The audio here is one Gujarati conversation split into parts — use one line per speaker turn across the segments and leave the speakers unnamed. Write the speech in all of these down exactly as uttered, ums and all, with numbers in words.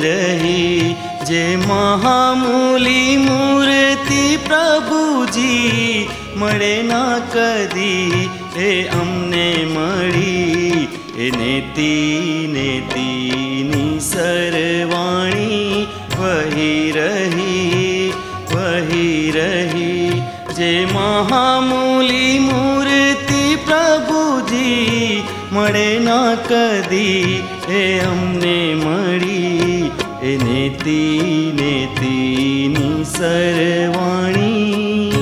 રહી. જે મહામૂલી મૂર્તિ પ્રભુજી મળે ના કદી એ અમને મળી. એ નેતી નેતીની સરવાણી વહી રહી વહી રહી. જે મહામૂલી મૂર્તિ પ્રભુજી મળે ના કદી એ અમને મળી. એ નેતી નેતીની સરવાણી.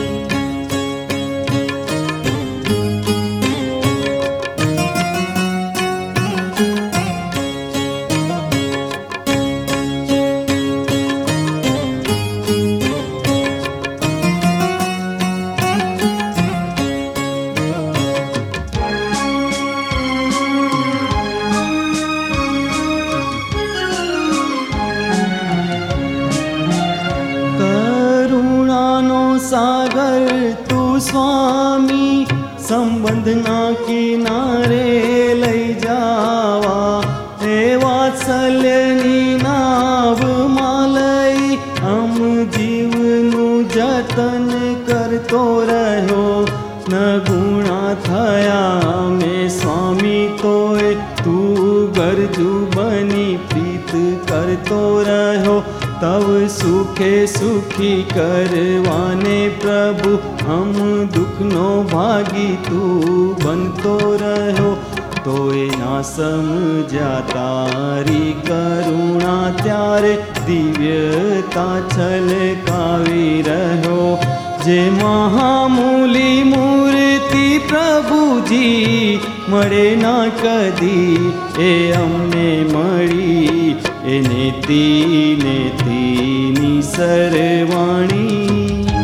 સાગર તું સ્વામી સંબંધના કિનારે લઈ જાવા. હે વાત્સલ્યની નાવમાં લઈ આમ જીવનું જતન કરતો રહ્યો. ન ગુણા થયા મેં સ્વામી તોય તું ગરજુ બની પ્રીત કરતો રહ્યો. તવ સુખે સુખી કરવાને પ્રભુ હમ દુઃખનો ભાગી તું બનતો રહ્યો. તોય ના સમજ્યા તારી કરુણા ત્યારે દિવ્યતા છલકાવી રહ્યો. જે મહામૂલી મૂર્તિ પ્રભુજી મળે ના કદી એ અમને મળી. એ નેતી નેતીની સરવાણી.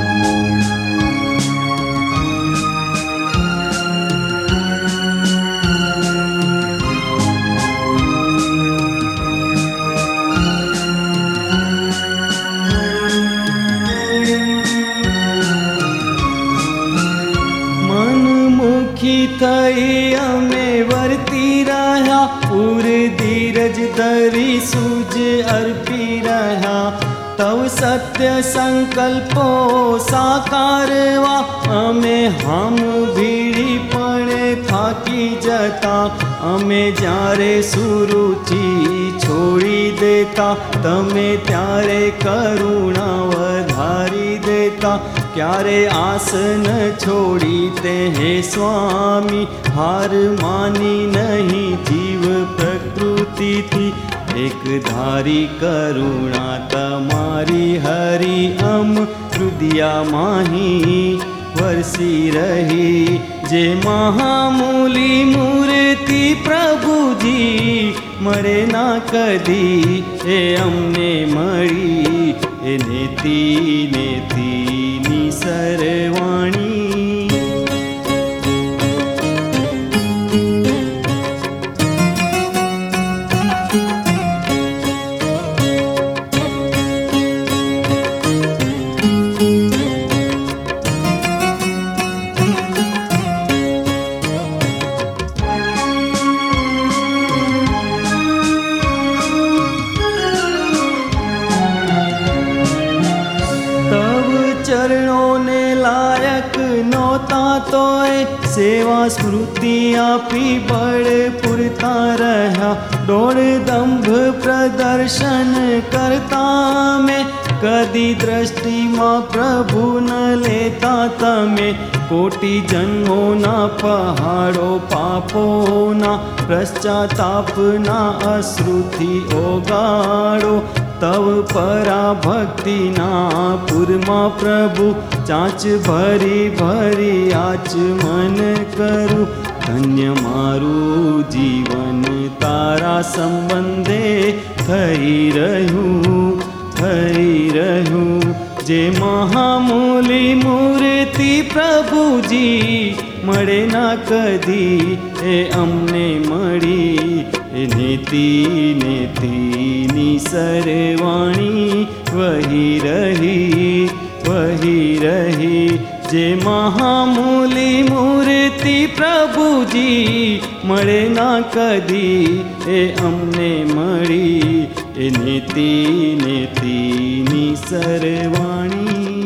મનમુખી થઈ અમે વર્તી રહ્યા. પૂર ધીરજ ધરી સૂજ અર્પી રહ્યા. તવ સત્ય સંકલ્પો સાકારવા અમે હામ ભીડી પણ થાકી જતા. અમે જ્યારે સુરુચિ છોડી દેતા તમે ત્યારે કરુણા વધારી દેતા. ક્યારે આસન છોડી તે હે સ્વામી હાર માની નહીં જીવ પ્રકૃતિથી. એક ધારી કરુણા તમારી હરિ અમ હૃદયા માહી વરસી રહી. જે મહામૂલી મૂર્તિ પ્રભુજી મળે ના કદી એ અમને મળી. એ નેતી નેતીની સરવાણી. ચરણોને લાયક નહોતા તોય સેવા સ્મૃતિ આપી બળ પૂરતા રહ્યા. દોડ દંભ પ્રદર્શન કરતા મેં કદી દ્રષ્ટિમાં પ્રભુ ન લેતા તમે. કોટી જન્મોના પહાડો પાપોના પશ્ચાતાપના અશ્રુથી ઓગાળો. તવ પરાભક્તિના પૂરમાં પ્રભુ ચાંચ ભરી ભરી આચમન કરું. ધન્ય મારું જીવન તારા સંબંધે થઈ રહ્યું થઈ રહ્યું. જે મહામૂલી મૂર્તિ પ્રભુજી મળે ના કદી એ અમને મળી. એ નેતી નેતીની સરવાણી વહી રહી વહી રહી. જે મહામૂલી મૂર્તિ પ્રભુજી મળે ના કદી એ અમને મળી. એ નેતિ નેતિની સરવાણી